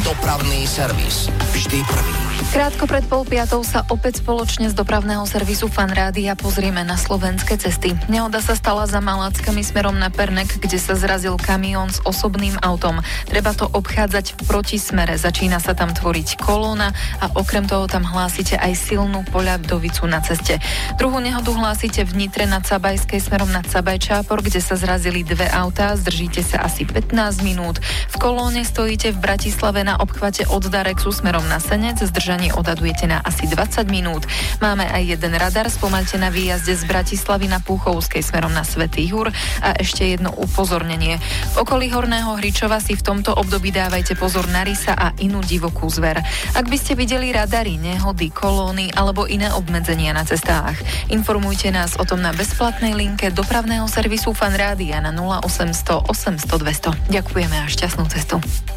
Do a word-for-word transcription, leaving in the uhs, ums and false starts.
Dopravný servis. Vždy prvý. Krátko pred pol piatou sa opäť spoločne z dopravného servisu Fan Rádia pozrieme na slovenské cesty. Nehoda sa stala za Maláckami smerom na Pernek, kde sa zrazil kamión s osobným autom. Treba to obchádzať v protismere. Začína sa tam tvoriť kolóna a okrem toho tam hlásite aj silnú poľadovicu na ceste. Druhú nehodu hlásite v Nitre na Cabajskej smerom na Cabaj-Čápor, kde sa zrazili dve autá. Zdržíte sa asi pätnásť minút. V kolóne stojíte v Bratislave na obchvate od Darexu smerom na Senec. Zdržanie odhadujete na asi dvadsať minút. Máme aj jeden radar, spomaľte na výjazde z Bratislavy na Púchovskej smerom na Svätý Jur a ešte jedno upozornenie. V okolí Horného Hričova si v tomto období dávajte pozor na rysa a inú divokú zver. Ak by ste videli radary, nehody, kolóny alebo iné obmedzenia na cestách, informujte nás o tom na bezplatnej linke dopravného servisu Fan Rádia na nula osem nula nula osem nula nula dvesto. Ďakujeme a šťastnú cestu.